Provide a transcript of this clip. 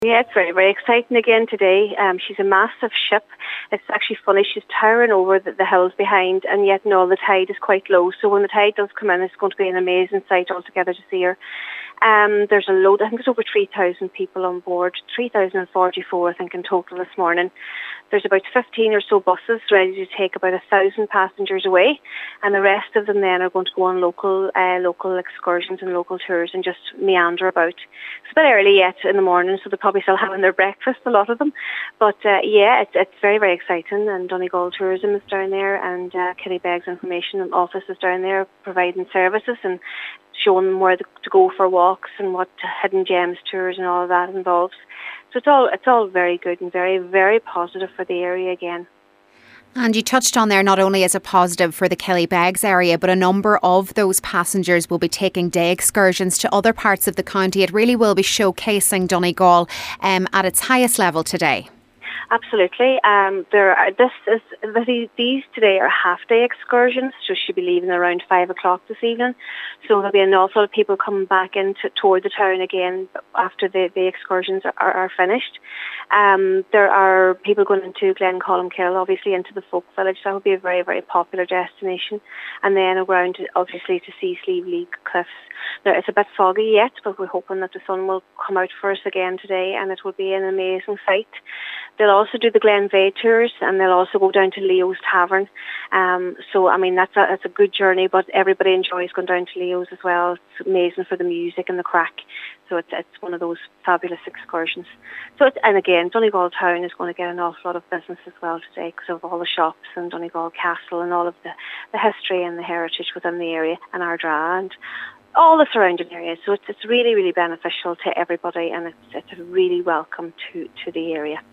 Yeah, it's very, very exciting again today. She's a massive ship. It's actually funny, she's towering over the hills behind, and yet no, the tide is quite low. So when the tide does come in, it's going to be an amazing sight altogether to see her. There's a load, I think it's over 3,000 people on board, 3,044 I think in total this morning. There's about 15 or so buses ready to take about 1,000 passengers away, and the rest of them then are going to go on local excursions and local tours and just meander about. It's a bit early yet in the morning, so they're probably still having their breakfast, a lot of them. But yeah, it's very, very exciting, and Donegal Tourism is down there, and Killybegs Information Office is down there providing services and showing them where to go for walks and what hidden gems tours and all of that involves. So it's all very good and very, very positive for the area again. And you touched on there, not only as a positive for the Killybegs area, but a number of those passengers will be taking day excursions to other parts of the county. It really will be showcasing Donegal at its highest level today. Absolutely. These today are half-day excursions, so she'll be leaving around 5 o'clock this evening. So there'll be an awful lot of people coming back toward the town again after the excursions are finished. There are people going into Glencolmkill, obviously into the folk village. That will be a very, very popular destination. And then around, obviously, to see Slieve Cliffs. Now, it's a bit foggy yet, but we're hoping that the sun will come out for us again today, and it will be an amazing sight. They'll also do the Glenveigh tours, and they'll also go down to Leo's Tavern. So, I mean, that's a good journey, but everybody enjoys going down to Leo's as well. It's amazing for the music and the crack. So it's one of those fabulous excursions. And again, Donegal Town is going to get an awful lot of business as well today because of all the shops and Donegal Castle and all of the history and the heritage within the area, and Ardra and all the surrounding areas. So it's really, really beneficial to everybody, and it's really welcome to the area.